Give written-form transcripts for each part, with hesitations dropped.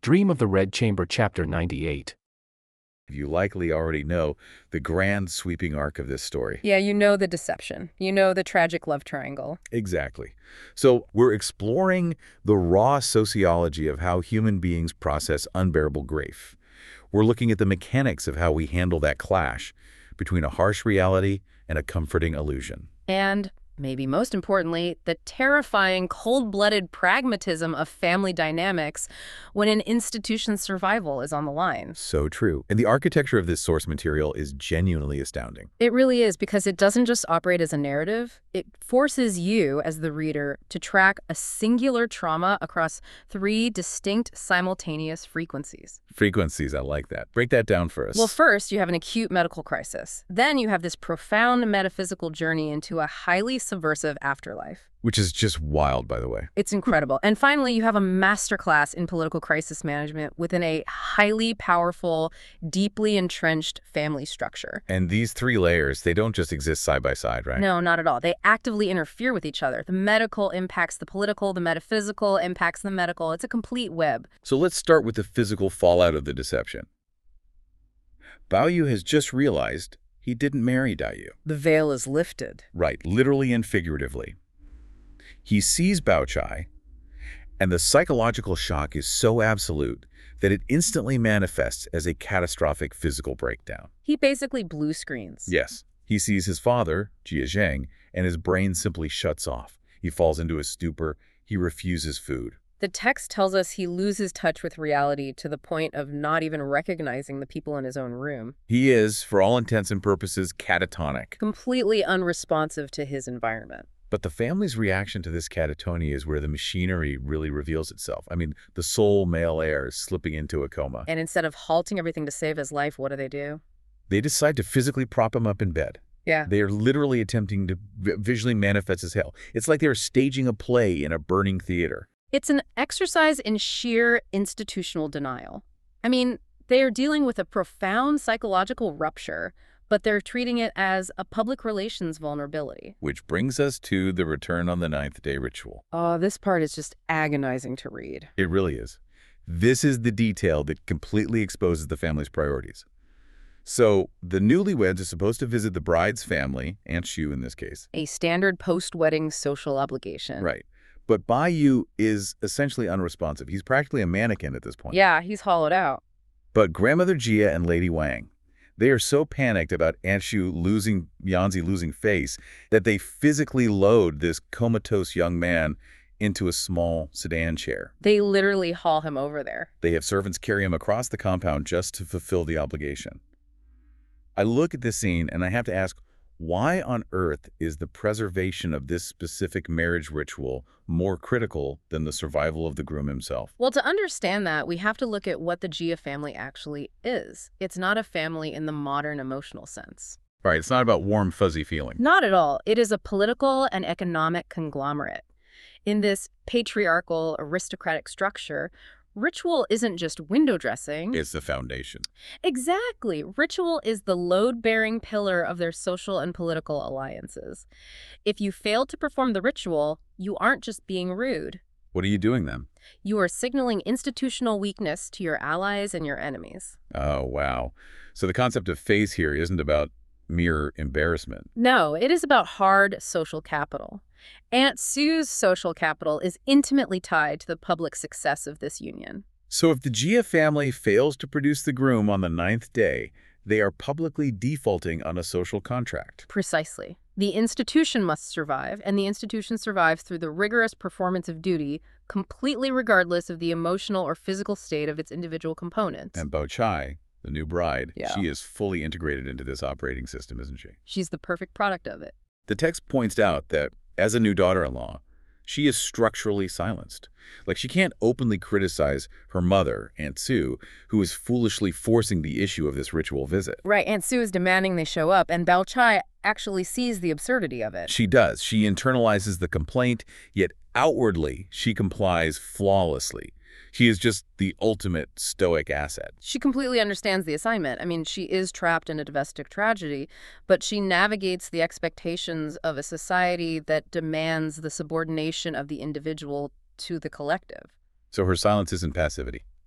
Dream of the Red Chamber Chapter 98. You likely already know the grand sweeping arc of this story. Yeah, you know the deception. You know the tragic love triangle. Exactly. So we're exploring the raw sociology of how human beings process unbearable grief. We're looking at the mechanics of how we handle that clash between a harsh reality and a comforting illusion. And, maybe most importantly, the terrifying, cold-blooded pragmatism of family dynamics when an institution's survival is on the line. So true. And the architecture of this source material is genuinely astounding. It really is, because it doesn't just operate as a narrative. It forces you, as the reader, to track a singular trauma across 3 distinct simultaneous frequencies. Frequencies, I like that. Break that down for us. Well, first, you have an acute medical crisis. Then you have this profound metaphysical journey into a highly subversive afterlife. Which is just wild, by the way. It's incredible. And finally, you have a masterclass in political crisis management within a highly powerful, deeply entrenched family structure. And these 3 layers, they don't just exist side by side, right? No, not at all. They actively interfere with each other. The medical impacts the political, the metaphysical impacts the medical. It's a complete web. So let's start with the physical fallout of the deception. Bao Yu has just realized he didn't marry Dai Yu. The veil is lifted. Right, literally and figuratively. He sees Bao Chai, and the psychological shock is so absolute that it instantly manifests as a catastrophic physical breakdown. He basically blue screens. Yes, he sees his father, Jia Zheng, and his brain simply shuts off. He falls into a stupor. He refuses food. The text tells us he loses touch with reality to the point of not even recognizing the people in his own room. He is, for all intents and purposes, catatonic. Completely unresponsive to his environment. But the family's reaction to this catatonia is where the machinery really reveals itself. I mean, the sole male heir is slipping into a coma. And instead of halting everything to save his life, what do? They decide to physically prop him up in bed. Yeah. They are literally attempting to visually manifest his hell. It's like they're staging a play in a burning theater. It's an exercise in sheer institutional denial. I mean, they are dealing with a profound psychological rupture, but they're treating it as a public relations vulnerability. Which brings us to the return on the 9th day ritual. Oh, this part is just agonizing to read. It really is. This is the detail that completely exposes the family's priorities. So the newlyweds are supposed to visit the bride's family, Aunt Shu in this case. A standard post-wedding social obligation. Right. But Bai Yu is essentially unresponsive. He's practically a mannequin at this point. Yeah, he's hollowed out. But Grandmother Jia and Lady Wang, they are so panicked about Aunt Shu Yanzi losing face that they physically load this comatose young man into a small sedan chair. They literally haul him over there. They have servants carry him across the compound just to fulfill the obligation. I look at this scene and I have to ask, why on earth is the preservation of this specific marriage ritual more critical than the survival of the groom himself? Well, to understand that, we have to look at what the Jia family actually is. It's not a family in the modern emotional sense. All right, it's not about warm, fuzzy feeling. Not at all. It is a political and economic conglomerate. In this patriarchal, aristocratic structure, ritual isn't just window dressing. It's the foundation. Exactly. Ritual is the load-bearing pillar of their social and political alliances. If you fail to perform the ritual, you aren't just being rude. What are you doing then? You are signaling institutional weakness to your allies and your enemies. Oh, wow. So the concept of phase here isn't about mere embarrassment. No, it is about hard social capital. Aunt Sue's social capital is intimately tied to the public success of this union. So if the Jia family fails to produce the groom on the 9th day, they are publicly defaulting on a social contract. Precisely. The institution must survive, and the institution survives through the rigorous performance of duty, completely regardless of the emotional or physical state of its individual components. And Bao Chai, the new bride, Yeah. she is fully integrated into this operating system, isn't she? She's the perfect product of it. The text points out that, as a new daughter-in-law, she is structurally silenced. Like, she can't openly criticize her mother, Aunt Sue, who is foolishly forcing the issue of this ritual visit. Right, Aunt Sue is demanding they show up, and Bao Chai actually sees the absurdity of it. She does. She internalizes the complaint, yet outwardly she complies flawlessly. She is just the ultimate stoic asset. She completely understands the assignment. I mean, she is trapped in a domestic tragedy, but she navigates the expectations of a society that demands the subordination of the individual to the collective. So her silence isn't passivity.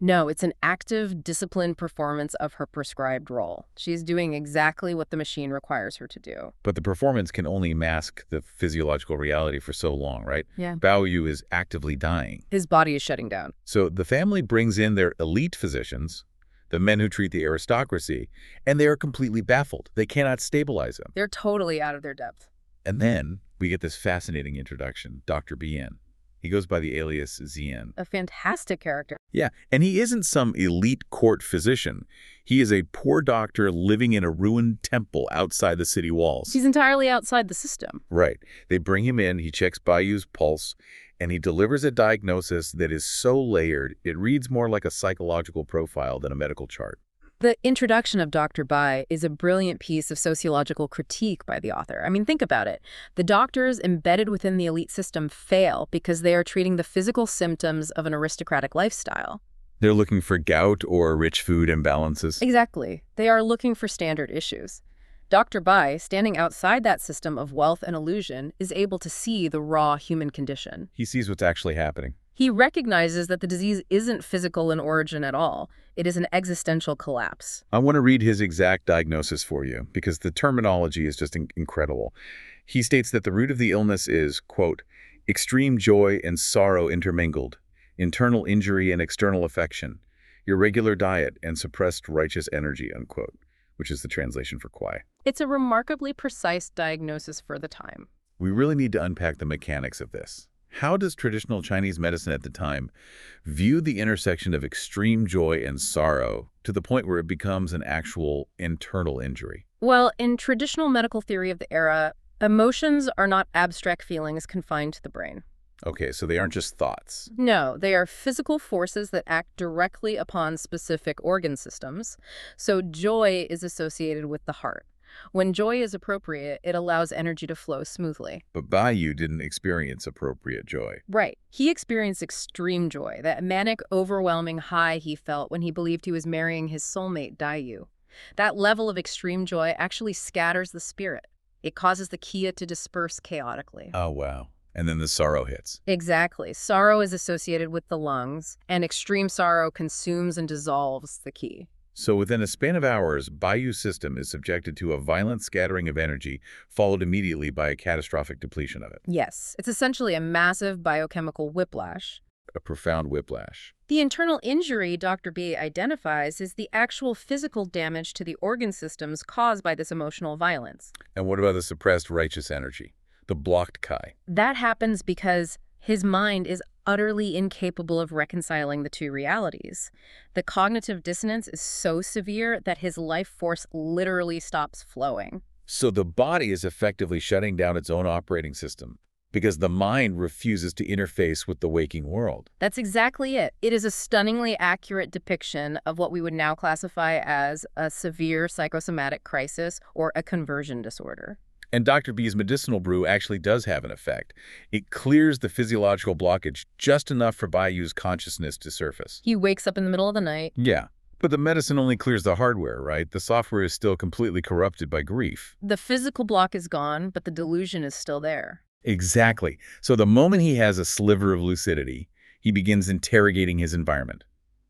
No, it's an active, disciplined performance of her prescribed role. She's doing exactly what the machine requires her to do. But the performance can only mask the physiological reality for so long, right? Yeah. Bao Yu is actively dying. His body is shutting down. So the family brings in their elite physicians, the men who treat the aristocracy, and they are completely baffled. They cannot stabilize him. They're totally out of their depth. And then we get this fascinating introduction, Dr. Bien. He goes by the alias Zien. A fantastic character. Yeah, and he isn't some elite court physician. He is a poor doctor living in a ruined temple outside the city walls. He's entirely outside the system. Right. They bring him in, he checks Bayu's pulse, and he delivers a diagnosis that is so layered, it reads more like a psychological profile than a medical chart. The introduction of Dr. Bai is a brilliant piece of sociological critique by the author. I mean, think about it. The doctors embedded within the elite system fail because they are treating the physical symptoms of an aristocratic lifestyle. They're looking for gout or rich food imbalances. Exactly. They are looking for standard issues. Dr. Bai, standing outside that system of wealth and illusion, is able to see the raw human condition. He sees what's actually happening. He recognizes that the disease isn't physical in origin at all. It is an existential collapse. I want to read his exact diagnosis for you because the terminology is just incredible. He states that the root of the illness is, quote, extreme joy and sorrow intermingled, internal injury and external affection, irregular diet and suppressed righteous energy, unquote, which is the translation for Kwai. It's a remarkably precise diagnosis for the time. We really need to unpack the mechanics of this. How does traditional Chinese medicine at the time view the intersection of extreme joy and sorrow to the point where it becomes an actual internal injury? Well, in traditional medical theory of the era, emotions are not abstract feelings confined to the brain. Okay, so they aren't just thoughts. No, they are physical forces that act directly upon specific organ systems. So joy is associated with the heart. When joy is appropriate, it allows energy to flow smoothly. But Baiyu didn't experience appropriate joy. Right. He experienced extreme joy, that manic, overwhelming high he felt when he believed he was marrying his soulmate, Daiyu. That level of extreme joy actually scatters the spirit. It causes the Qi to disperse chaotically. Oh, wow. And then the sorrow hits. Exactly. Sorrow is associated with the lungs, and extreme sorrow consumes and dissolves the Qi. So within a span of hours, Baiyu's system is subjected to a violent scattering of energy, followed immediately by a catastrophic depletion of it. Yes, it's essentially a massive biochemical whiplash. A profound whiplash. The internal injury Dr. B identifies is the actual physical damage to the organ systems caused by this emotional violence. And what about the suppressed righteous energy? The blocked Kai? That happens because his mind is utterly incapable of reconciling the two realities. The cognitive dissonance is so severe that his life force literally stops flowing. So the body is effectively shutting down its own operating system because the mind refuses to interface with the waking world. That's exactly it. It is a stunningly accurate depiction of what we would now classify as a severe psychosomatic crisis or a conversion disorder. And Dr. B's medicinal brew actually does have an effect. It clears the physiological blockage just enough for Baiyu's consciousness to surface. He wakes up in the middle of the night. Yeah, but the medicine only clears the hardware, right? The software is still completely corrupted by grief. The physical block is gone, but the delusion is still there. Exactly. So the moment he has a sliver of lucidity, he begins interrogating his environment.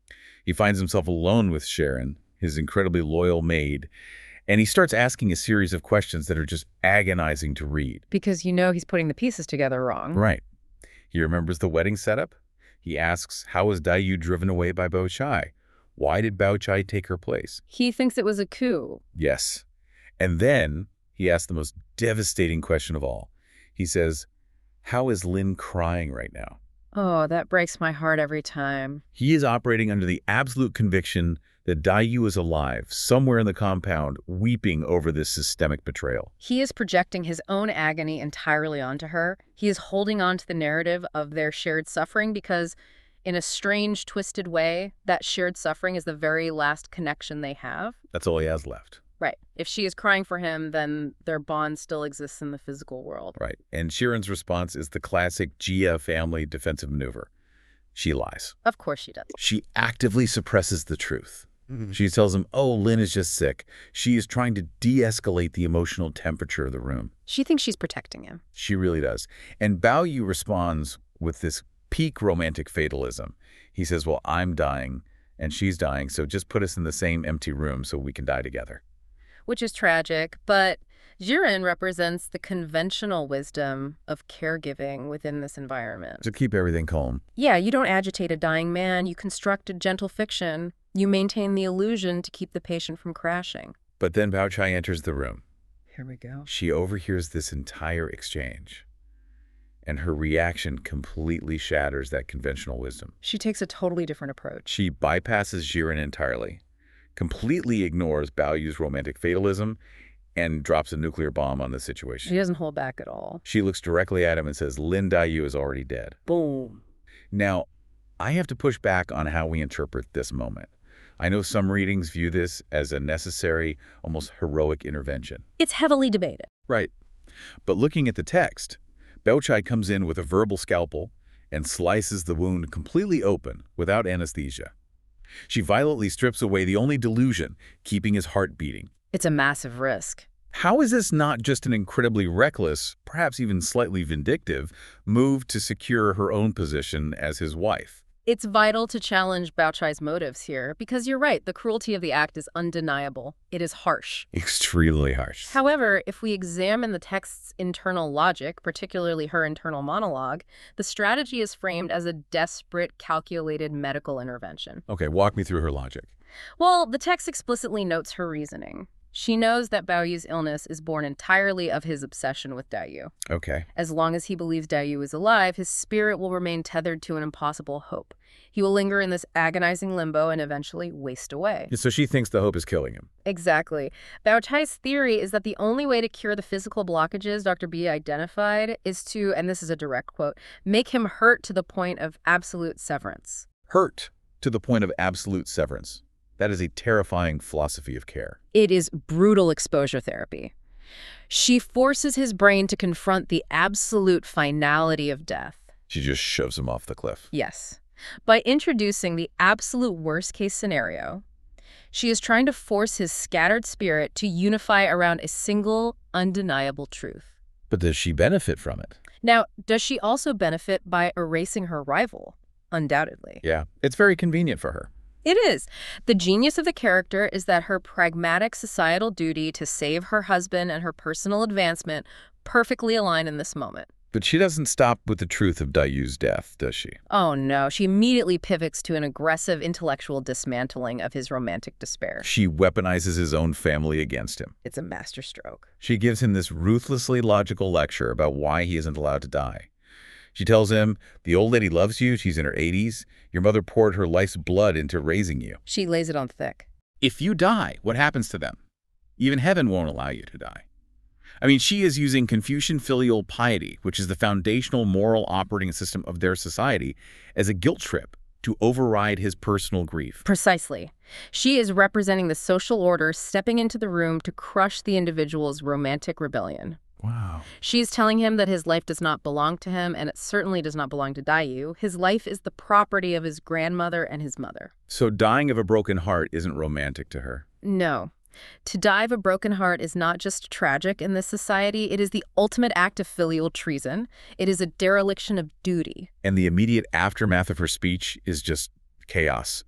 He finds himself alone with Sharon, his incredibly loyal maid, and he starts asking a series of questions that are just agonizing to read. Because you know he's putting the pieces together wrong. Right. He remembers the wedding setup. He asks, how was Daiyu driven away by Bao Chai? Why did Bao Chai take her place? He thinks it was a coup. Yes. And then he asks the most devastating question of all. He says, how is Lin crying right now? Oh, that breaks my heart every time. He is operating under the absolute conviction that Daiyu is alive, somewhere in the compound, weeping over this systemic betrayal. He is projecting his own agony entirely onto her. He is holding on to the narrative of their shared suffering because, in a strange, twisted way, that shared suffering is the very last connection they have. That's all he has left. Right. If she is crying for him, then their bond still exists in the physical world. Right. And Sharon's response is the classic Jia family defensive maneuver. She lies. Of course she does. She actively suppresses the truth. She tells him, oh, Lin is just sick. She is trying to de-escalate the emotional temperature of the room. She thinks she's protecting him. She really does. And Bao Yu responds with this peak romantic fatalism. He says, well, I'm dying. and she's dying, so just put us in the same empty room so we can die together. Which is tragic, but Jiren represents the conventional wisdom of caregiving within this environment. To keep everything calm. Yeah, you don't agitate a dying man, you construct a gentle fiction, you maintain the illusion to keep the patient from crashing. But then Bao Chai enters the room. Here we go. She overhears this entire exchange, and her reaction completely shatters that conventional wisdom. She takes a totally different approach. She bypasses Jiren entirely, completely ignores Bao Yu's romantic fatalism, and drops a nuclear bomb on the situation. She doesn't hold back at all. She looks directly at him and says, Lin Daiyu is already dead. Boom. Now, I have to push back on how we interpret this moment. I know some readings view this as a necessary, almost heroic intervention. It's heavily debated. Right. But looking at the text, Bao Chai comes in with a verbal scalpel and slices the wound completely open without anesthesia. She violently strips away the only delusion keeping his heart beating. It's a massive risk. How is this not just an incredibly reckless, perhaps even slightly vindictive, move to secure her own position as his wife? It's vital to challenge Bao Chai's motives here, because you're right, the cruelty of the act is undeniable. It is harsh. Extremely harsh. However, if we examine the text's internal logic, particularly her internal monologue, the strategy is framed as a desperate, calculated medical intervention. Okay, walk me through her logic. Well, the text explicitly notes her reasoning. She knows that Bao Yu's illness is born entirely of his obsession with Daiyu. Okay. As long as he believes Daiyu is alive, his spirit will remain tethered to an impossible hope. He will linger in this agonizing limbo and eventually waste away. So she thinks the hope is killing him. Exactly. Bao Chai's theory is that the only way to cure the physical blockages Dr. B identified is to, and this is a direct quote, make him hurt to the point of absolute severance. Hurt to the point of absolute severance. That is a terrifying philosophy of care. It is brutal exposure therapy. She forces his brain to confront the absolute finality of death. She just shoves him off the cliff. Yes. By introducing the absolute worst-case scenario, she is trying to force his scattered spirit to unify around a single, undeniable truth. But does she benefit from it? Now, does she also benefit by erasing her rival? Undoubtedly. Yeah, it's very convenient for her. It is. The genius of the character is that her pragmatic societal duty to save her husband and her personal advancement perfectly align in this moment. But she doesn't stop with the truth of Daiyu's death, does she? Oh no, she immediately pivots to an aggressive intellectual dismantling of his romantic despair. She weaponizes his own family against him. It's a masterstroke. She gives him this ruthlessly logical lecture about why he isn't allowed to die. She tells him, the old lady loves you, she's in her 80s. Your mother poured her life's blood into raising you. She lays it on thick. If you die, what happens to them? Even heaven won't allow you to die. I mean, she is using Confucian filial piety, which is the foundational moral operating system of their society, as a guilt trip to override his personal grief. Precisely. She is representing the social order stepping into the room to crush the individual's romantic rebellion. Wow. She's telling him that his life does not belong to him, and it certainly does not belong to Daiyu. His life is the property of his grandmother and his mother. So dying of a broken heart isn't romantic to her. No. To die of a broken heart is not just tragic in this society, it is the ultimate act of filial treason. It is a dereliction of duty. And the immediate aftermath of her speech is just chaos.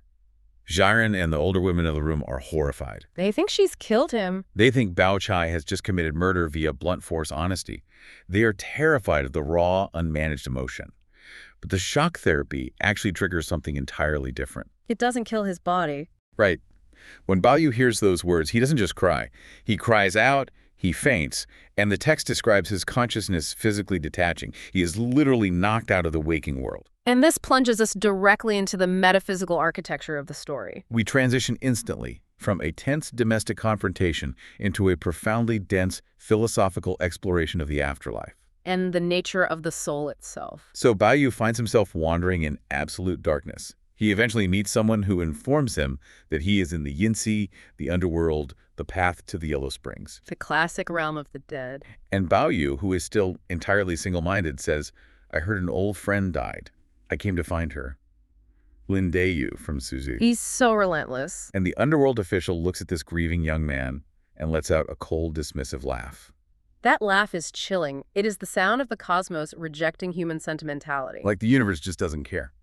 Jiren and the older women in the room are horrified. They think she's killed him. They think Bao Chai has just committed murder via blunt force honesty. They are terrified of the raw, unmanaged emotion. But the shock therapy actually triggers something entirely different. It doesn't kill his body. Right. When Bao Yu hears those words, he doesn't just cry. He cries out, he faints, and the text describes his consciousness physically detaching. He is literally knocked out of the waking world. And this plunges us directly into the metaphysical architecture of the story. We transition instantly from a tense domestic confrontation into a profoundly dense philosophical exploration of the afterlife. And the nature of the soul itself. So Bao Yu finds himself wandering in absolute darkness. He eventually meets someone who informs him that he is in the Yinsi, the underworld, the path to the Yellow Springs. The classic realm of the dead. And Bao Yu, who is still entirely single-minded, says, I heard an old friend died. I came to find her. Lin Daiyu from Suzu. He's so relentless. And the underworld official looks at this grieving young man and lets out a cold, dismissive laugh. That laugh is chilling. It is the sound of the cosmos rejecting human sentimentality. Like the universe just doesn't care.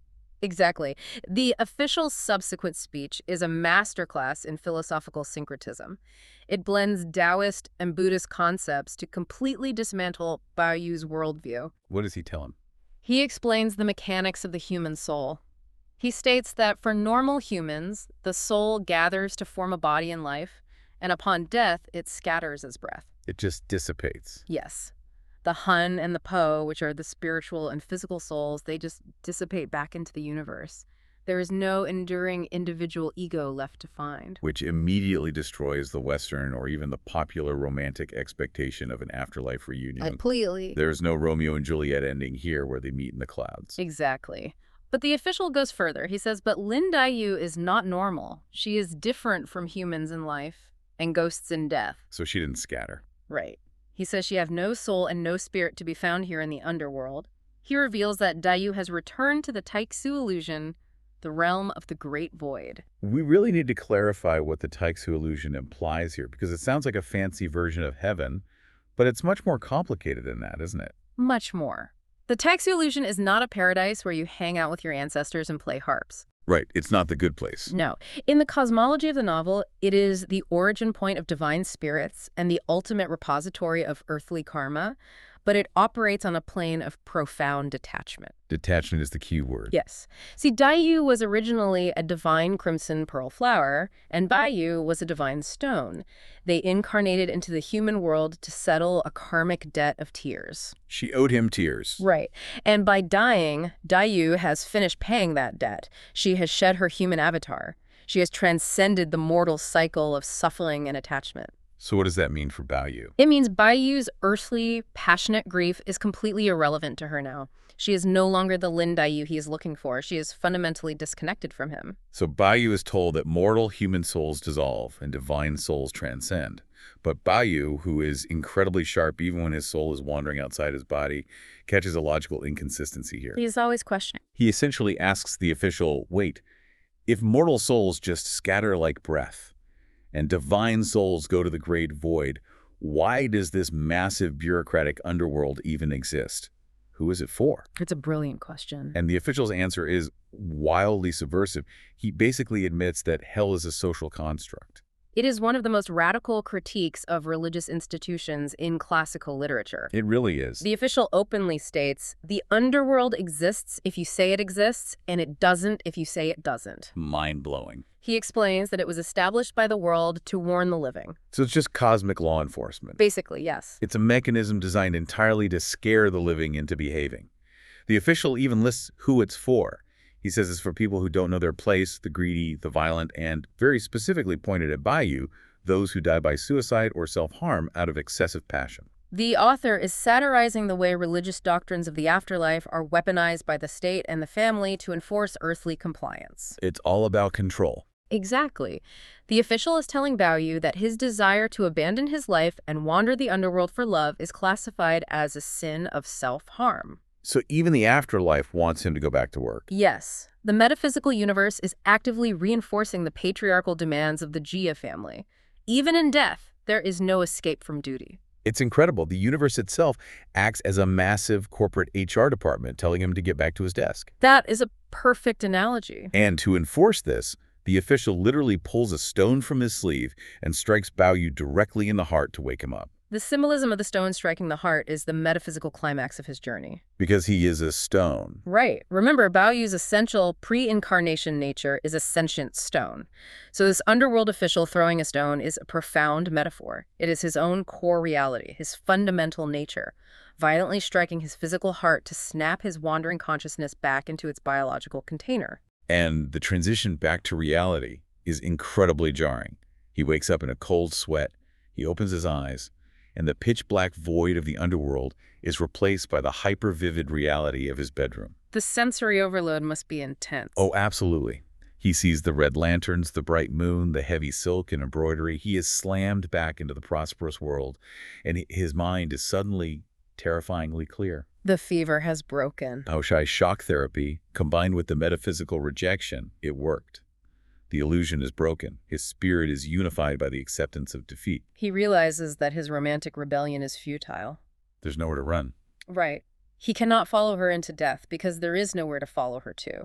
Exactly. The official subsequent speech is a masterclass in philosophical syncretism. It blends Taoist and Buddhist concepts to completely dismantle Baoyu's worldview. What does he tell him? He explains the mechanics of the human soul. He states that for normal humans, the soul gathers to form a body in life, and upon death, it scatters as breath. It just dissipates. Yes. The Hun and the Po, which are the spiritual and physical souls, they just dissipate back into the universe. There is no enduring individual ego left to find. Which immediately destroys the Western or even the popular romantic expectation of an afterlife reunion. Completely. There's no Romeo and Juliet ending here where they meet in the clouds. Exactly. But the official goes further. He says, but Lin Daiyu is not normal. She is different from humans in life and ghosts in death. So she didn't scatter. Right. He says she have no soul and no spirit to be found here in the underworld. He reveals that Daiyu has returned to the Taixu illusion, the realm of the Great Void. We really need to clarify what the Taixu illusion implies here, because it sounds like a fancy version of heaven, but it's much more complicated than that, isn't it? Much more. The Taixu illusion is not a paradise where you hang out with your ancestors and play harps. Right. It's not the good place. No. In the cosmology of the novel, it is the origin point of divine spirits and the ultimate repository of earthly karma, but it operates on a plane of profound detachment. Detachment is the key word. Yes. See, Daiyu was originally a divine crimson pearl flower, and Baiyu was a divine stone. They incarnated into the human world to settle a karmic debt of tears. She owed him tears. Right. And by dying, Daiyu has finished paying that debt. She has shed her human avatar. She has transcended the mortal cycle of suffering and attachment. So what does that mean for Baoyu? It means Baiyu's earthly, passionate grief is completely irrelevant to her now. She is no longer the Lin Daiyu he is looking for. She is fundamentally disconnected from him. So Baoyu is told that mortal human souls dissolve and divine souls transcend. But Baoyu, who is incredibly sharp even when his soul is wandering outside his body, catches a logical inconsistency here. He's always questioning. He essentially asks the official, wait, if mortal souls just scatter like breath, and divine souls go to the great void, why does this massive bureaucratic underworld even exist? Who is it for? It's a brilliant question. And the official's answer is wildly subversive. He basically admits that hell is a social construct. It is one of the most radical critiques of religious institutions in classical literature. It really is. The official openly states, the underworld exists if you say it exists, and it doesn't if you say it doesn't. Mind-blowing. He explains that it was established by the world to warn the living. So it's just cosmic law enforcement. Basically, yes. It's a mechanism designed entirely to scare the living into behaving. The official even lists who it's for. He says it's for people who don't know their place, the greedy, the violent, and very specifically pointed at Baoyu, those who die by suicide or self-harm out of excessive passion. The author is satirizing the way religious doctrines of the afterlife are weaponized by the state and the family to enforce earthly compliance. It's all about control. Exactly. The official is telling Baoyu that his desire to abandon his life and wander the underworld for love is classified as a sin of self-harm. So even the afterlife wants him to go back to work. Yes. The metaphysical universe is actively reinforcing the patriarchal demands of the Jia family. Even in death, there is no escape from duty. It's incredible. The universe itself acts as a massive corporate HR department telling him to get back to his desk. That is a perfect analogy. And to enforce this, the official literally pulls a stone from his sleeve and strikes Baoyu directly in the heart to wake him up. The symbolism of the stone striking the heart is the metaphysical climax of his journey. Because he is a stone. Right. Remember, Baoyu's essential pre-incarnation nature is a sentient stone. So this underworld official throwing a stone is a profound metaphor. It is his own core reality, his fundamental nature, violently striking his physical heart to snap his wandering consciousness back into its biological container. And the transition back to reality is incredibly jarring. He wakes up in a cold sweat. He opens his eyes, and the pitch-black void of the underworld is replaced by the hyper-vivid reality of his bedroom. The sensory overload must be intense. Oh, absolutely. He sees the red lanterns, the bright moon, the heavy silk and embroidery. He is slammed back into the prosperous world, and his mind is suddenly terrifyingly clear. The fever has broken. Bao Shai's shock therapy, combined with the metaphysical rejection, it worked. The illusion is broken. His spirit is unified by the acceptance of defeat. He realizes that his romantic rebellion is futile. There's nowhere to run. Right. He cannot follow her into death because there is nowhere to follow her to.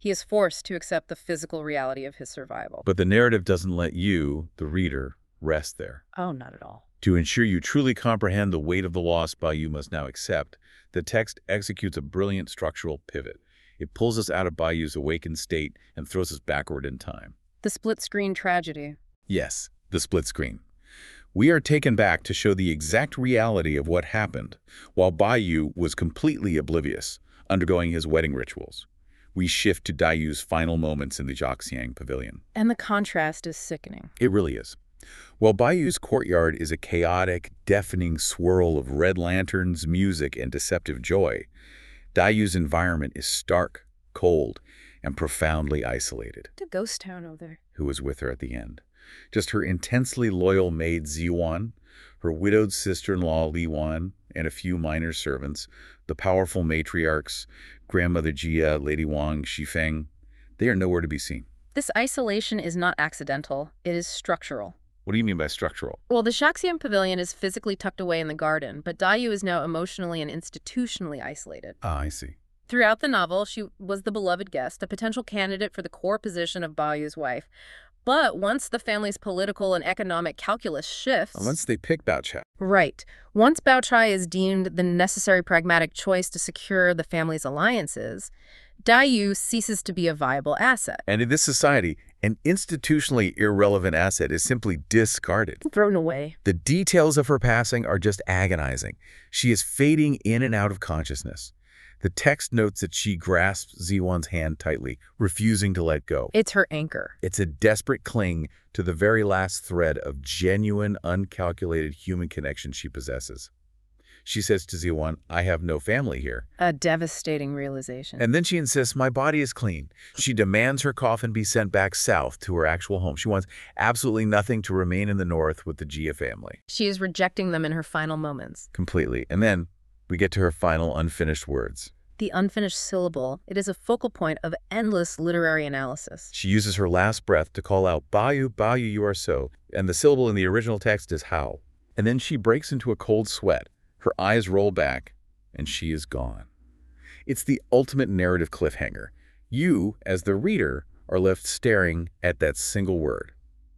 He is forced to accept the physical reality of his survival. But the narrative doesn't let you, the reader, rest there. Oh, not at all. To ensure you truly comprehend the weight of the loss Bayou must now accept, the text executes a brilliant structural pivot. It pulls us out of Bayou's awakened state and throws us backward in time. The split-screen tragedy. Yes, the split screen. We are taken back to show the exact reality of what happened, while Bayou was completely oblivious, undergoing his wedding rituals. We shift to Dayu's final moments in the Jiaxiang Pavilion. And the contrast is sickening. It really is. While Bayou's courtyard is a chaotic, deafening swirl of red lanterns, music, and deceptive joy, Dayu's environment is stark, cold, and profoundly isolated. It's a ghost town over there. Who was with her at the end? Just her intensely loyal maid Ziwan, her widowed sister-in-law Li Wan, and a few minor servants, the powerful matriarchs, Grandmother Jia, Lady Wang, Xifeng. They are nowhere to be seen. This isolation is not accidental. It is structural. What do you mean by structural? Well, the Jiaxiang Pavilion is physically tucked away in the garden, but Dayu is now emotionally and institutionally isolated. Ah, I see. Throughout the novel, she was the beloved guest, a potential candidate for the core position of Bayou's wife. But once the family's political and economic calculus shifts... Once they pick Bao Chai. Right. Once Bao Chai is deemed the necessary pragmatic choice to secure the family's alliances, Dayu ceases to be a viable asset. And in this society, an institutionally irrelevant asset is simply discarded. Thrown away. The details of her passing are just agonizing. She is fading in and out of consciousness. The text notes that she grasps Ziwan's hand tightly, refusing to let go. It's her anchor. It's a desperate cling to the very last thread of genuine, uncalculated human connection she possesses. She says to Ziwan, "I have no family here." A devastating realization. And then she insists, "My body is clean." She demands her coffin be sent back south to her actual home. She wants absolutely nothing to remain in the north with the Jia family. She is rejecting them in her final moments. Completely. And then we get to her final unfinished words. The unfinished syllable, it is a focal point of endless literary analysis. She uses her last breath to call out, "Bayou, Bayou, you are so." And the syllable in the original text is how. And then she breaks into a cold sweat. Her eyes roll back, and she is gone. It's the ultimate narrative cliffhanger. You, as the reader, are left staring at that single word.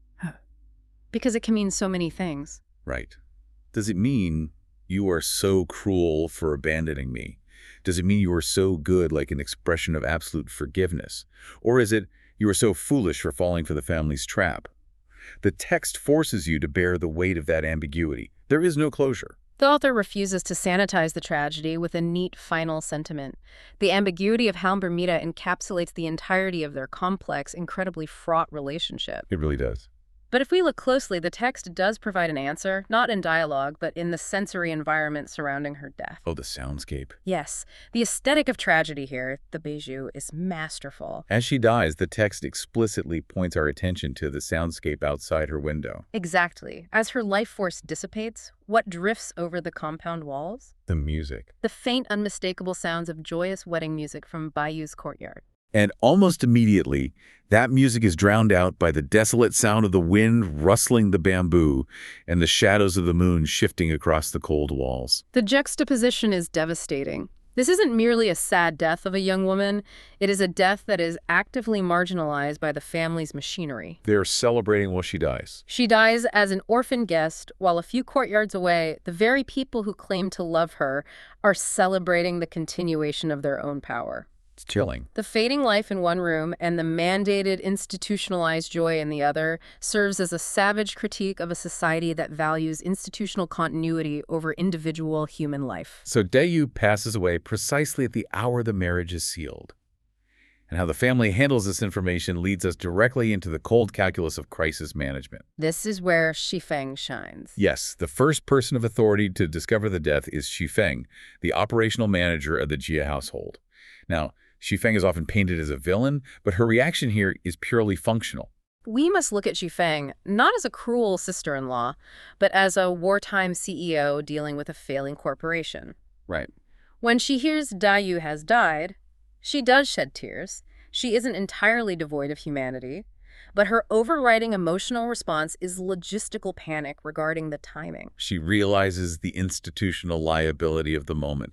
Because it can mean so many things. Right. Does it mean you are so cruel for abandoning me? Does it mean you are so good, like an expression of absolute forgiveness? Or is it you are so foolish for falling for the family's trap? The text forces you to bear the weight of that ambiguity. There is no closure. The author refuses to sanitize the tragedy with a neat final sentiment. The ambiguity of Hal and Bermuda encapsulates the entirety of their complex, incredibly fraught relationship. It really does. But if we look closely, the text does provide an answer, not in dialogue, but in the sensory environment surrounding her death. Oh, the soundscape. Yes, the aesthetic of tragedy here, the bijou, is masterful. As she dies, the text explicitly points our attention to the soundscape outside her window. Exactly. As her life force dissipates, what drifts over the compound walls? The music. The faint, unmistakable sounds of joyous wedding music from Bayou's courtyard. And almost immediately, that music is drowned out by the desolate sound of the wind rustling the bamboo and the shadows of the moon shifting across the cold walls. The juxtaposition is devastating. This isn't merely a sad death of a young woman. It is a death that is actively marginalized by the family's machinery. They're celebrating while she dies. She dies as an orphan guest, while a few courtyards away, the very people who claim to love her are celebrating the continuation of their own power. It's chilling. The fading life in one room and the mandated institutionalized joy in the other serves as a savage critique of a society that values institutional continuity over individual human life. So Dayu passes away precisely at the hour the marriage is sealed. And how the family handles this information leads us directly into the cold calculus of crisis management. This is where Xifeng shines. Yes, the first person of authority to discover the death is Xifeng, the operational manager of the Jia household. Now, Xifeng is often painted as a villain, but her reaction here is purely functional. We must look at Xifeng not as a cruel sister-in-law, but as a wartime CEO dealing with a failing corporation. Right. When she hears Dayu has died, she does shed tears. She isn't entirely devoid of humanity, but her overriding emotional response is logistical panic regarding the timing. She realizes the institutional liability of the moment.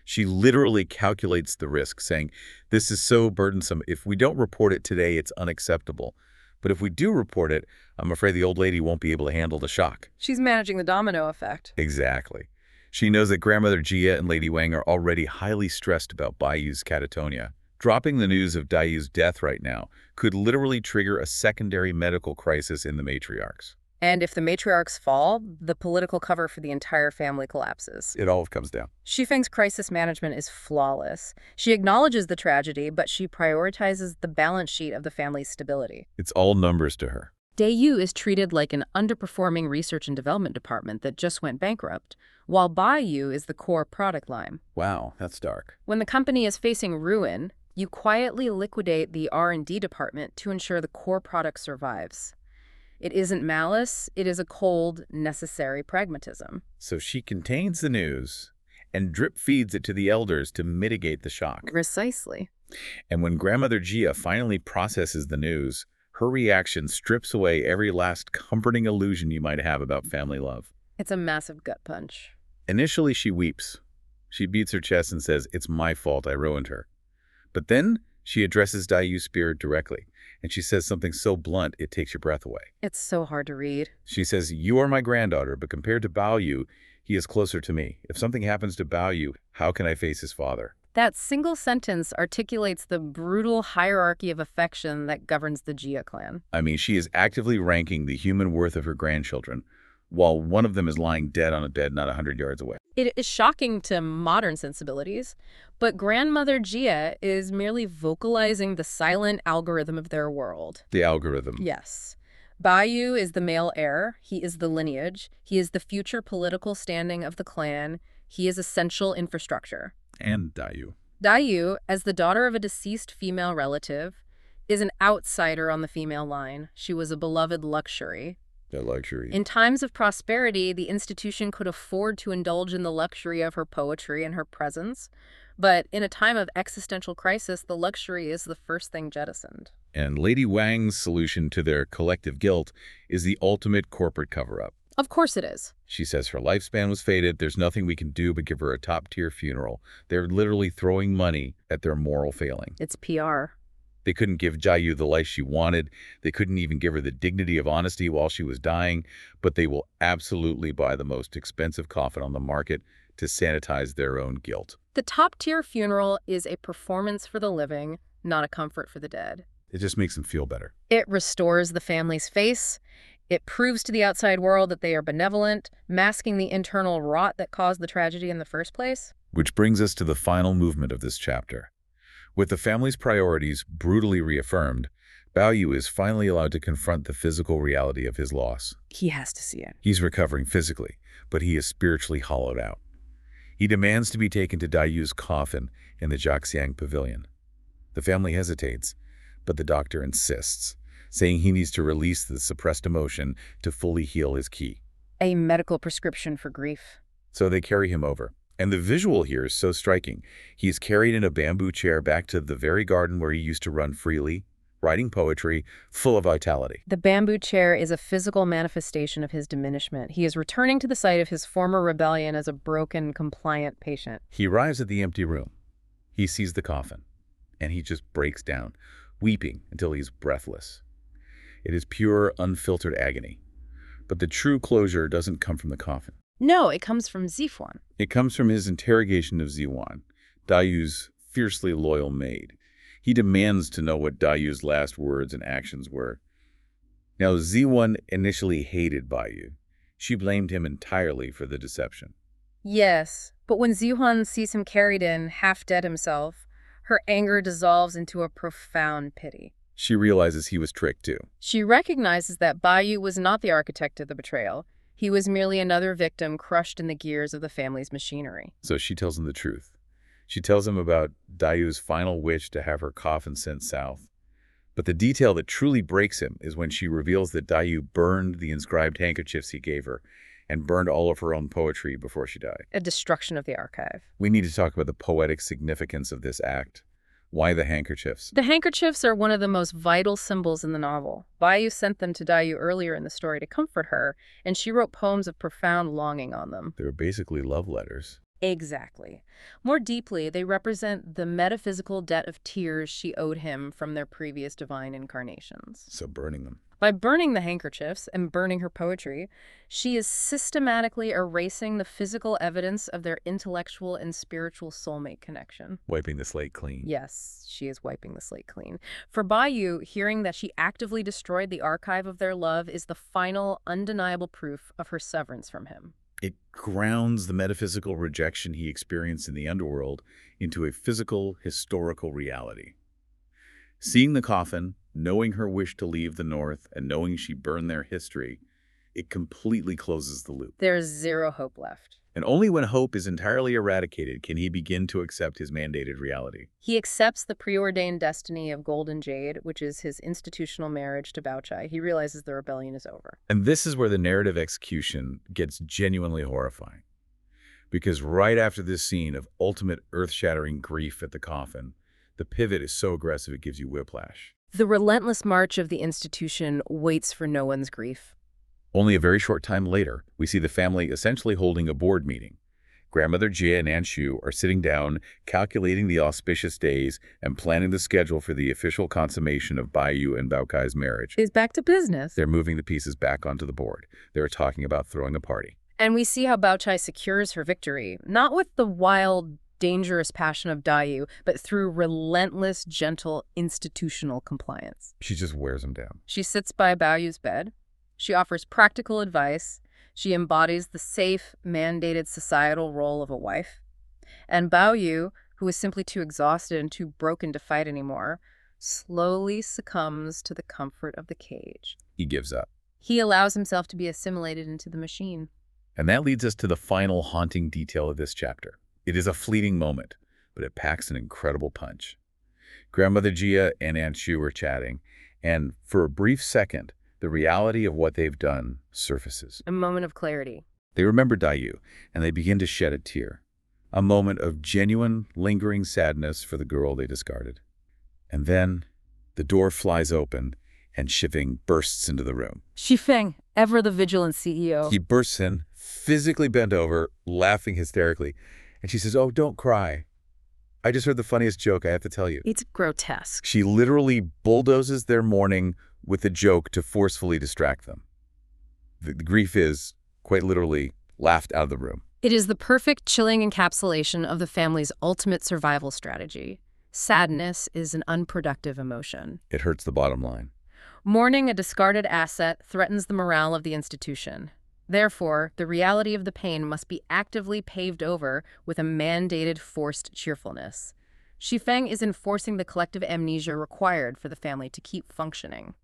She literally calculates the risk, saying, "This is so burdensome. If we don't report it today, it's unacceptable. But if we do report it, I'm afraid the old lady won't be able to handle the shock." She's managing the domino effect. Exactly. She knows that Grandmother Jia and Lady Wang are already highly stressed about Baiyu's catatonia. Dropping the news of Daiyu's death right now could literally trigger a secondary medical crisis in the matriarchs. And if the matriarchs fall, the political cover for the entire family collapses. It all comes down. Xifeng's crisis management is flawless. She acknowledges the tragedy, but she prioritizes the balance sheet of the family's stability. It's all numbers to her. Dayu is treated like an underperforming research and development department that just went bankrupt, while Baiyu is the core product line. Wow, that's dark. When the company is facing ruin, you quietly liquidate the R&D department to ensure the core product survives. It isn't malice, it is a cold, necessary pragmatism. So she contains the news and drip feeds it to the elders to mitigate the shock. Precisely. And when Grandmother Jia finally processes the news, her reaction strips away every last comforting illusion you might have about family love. It's a massive gut punch. Initially, she weeps. She beats her chest and says, "It's my fault, I ruined her." But then she addresses Daiyu's spirit directly, and she says something so blunt it takes your breath away. It's so hard to read. She says, "You are my granddaughter, but compared to Baoyu, he is closer to me. If something happens to Baoyu, how can I face his father?" That single sentence articulates the brutal hierarchy of affection that governs the Jia clan. I mean, she is actively ranking the human worth of her grandchildren, while one of them is lying dead on a bed not 100 yards away. It is shocking to modern sensibilities, but Grandmother Jia is merely vocalizing the silent algorithm of their world. The algorithm. Yes. Baiyu is the male heir. He is the lineage. He is the future political standing of the clan. He is essential infrastructure. And Daiyu. Daiyu, as the daughter of a deceased female relative, is an outsider on the female line. She was a beloved luxury. The luxury. In times of prosperity, the institution could afford to indulge in the luxury of her poetry and her presence. But in a time of existential crisis, the luxury is the first thing jettisoned. And Lady Wang's solution to their collective guilt is the ultimate corporate cover-up. Of course it is. She says her lifespan was fated. There's nothing we can do but give her a top-tier funeral. They're literally throwing money at their moral failing. It's PR. They couldn't give Jiayu the life she wanted. They couldn't even give her the dignity of honesty while she was dying. But they will absolutely buy the most expensive coffin on the market to sanitize their own guilt. The top-tier funeral is a performance for the living, not a comfort for the dead. It just makes them feel better. It restores the family's face. It proves to the outside world that they are benevolent, masking the internal rot that caused the tragedy in the first place. Which brings us to the final movement of this chapter. With the family's priorities brutally reaffirmed, Baoyu is finally allowed to confront the physical reality of his loss. He has to see it. He's recovering physically, but he is spiritually hollowed out. He demands to be taken to Daiyu's coffin in the Jiaxiang Pavilion. The family hesitates, but the doctor insists, saying he needs to release the suppressed emotion to fully heal his ki. A medical prescription for grief. So they carry him over. And the visual here is so striking. He's carried in a bamboo chair back to the very garden where he used to run freely, writing poetry, full of vitality. The bamboo chair is a physical manifestation of his diminishment. He is returning to the site of his former rebellion as a broken, compliant patient. He arrives at the empty room. He sees the coffin, and he just breaks down, weeping until he's breathless. It is pure, unfiltered agony. But the true closure doesn't come from the coffin. No, it comes from Xifeng. It comes from his interrogation of Ziwan, Daiyu's fiercely loyal maid. He demands to know what Daiyu's last words and actions were. Now, Ziwan initially hated Baiyu. She blamed him entirely for the deception. Yes, but when Xifeng sees him carried in, half dead himself, her anger dissolves into a profound pity. She realizes he was tricked too. She recognizes that Baiyu was not the architect of the betrayal. He was merely another victim crushed in the gears of the family's machinery. So she tells him the truth. She tells him about Daiyu's final wish to have her coffin sent south. But the detail that truly breaks him is when she reveals that Daiyu burned the inscribed handkerchiefs he gave her and burned all of her own poetry before she died. A destruction of the archive. We need to talk about the poetic significance of this act. Why the handkerchiefs? The handkerchiefs are one of the most vital symbols in the novel. Baiyu sent them to Daiyu earlier in the story to comfort her, and she wrote poems of profound longing on them. They were basically love letters. Exactly. More deeply, they represent the metaphysical debt of tears she owed him from their previous divine incarnations. So burning them. By burning the handkerchiefs and burning her poetry, she is systematically erasing the physical evidence of their intellectual and spiritual soulmate connection. Wiping the slate clean. Yes, she is wiping the slate clean. For Bayou, hearing that she actively destroyed the archive of their love is the final, undeniable proof of her severance from him. It grounds the metaphysical rejection he experienced in the underworld into a physical, historical reality. Seeing the coffin, knowing her wish to leave the North, and knowing she burned their history, it completely closes the loop. There's zero hope left. And only when hope is entirely eradicated can he begin to accept his mandated reality. He accepts the preordained destiny of Golden Jade, which is his institutional marriage to Baochai. He realizes the rebellion is over. And this is where the narrative execution gets genuinely horrifying. Because right after this scene of ultimate earth-shattering grief at the coffin, the pivot is so aggressive it gives you whiplash. The relentless march of the institution waits for no one's grief. Only a very short time later, we see the family essentially holding a board meeting. Grandmother Jia and Aunt Shu are sitting down, calculating the auspicious days and planning the schedule for the official consummation of Bayou and Baochai's marriage. Is back to business. They're moving the pieces back onto the board. They're talking about throwing a party. And we see how Baochai secures her victory, not with the wild, dangerous passion of Dayu, but through relentless, gentle, institutional compliance. She just wears them down. She sits by Baoyu's bed. She offers practical advice. She embodies the safe, mandated societal role of a wife. And Baoyu, who is simply too exhausted and too broken to fight anymore, slowly succumbs to the comfort of the cage. He gives up. He allows himself to be assimilated into the machine. And that leads us to the final haunting detail of this chapter. It is a fleeting moment, but it packs an incredible punch. Grandmother Jia and Aunt Shu are chatting, and for a brief second, the reality of what they've done surfaces. A moment of clarity. They remember Dayu, and they begin to shed a tear. A moment of genuine, lingering sadness for the girl they discarded. And then, the door flies open, and Shifeng bursts into the room. Shifeng, ever the vigilant CEO. He bursts in, physically bent over, laughing hysterically. And she says, "Oh, don't cry. I just heard the funniest joke I have to tell you." It's grotesque. She literally bulldozes their mourning with a joke to forcefully distract them. The grief is, quite literally, laughed out of the room. It is the perfect chilling encapsulation of the family's ultimate survival strategy. Sadness is an unproductive emotion. It hurts the bottom line. Mourning a discarded asset threatens the morale of the institution. Therefore, the reality of the pain must be actively paved over with a mandated forced cheerfulness. Shifeng is enforcing the collective amnesia required for the family to keep functioning.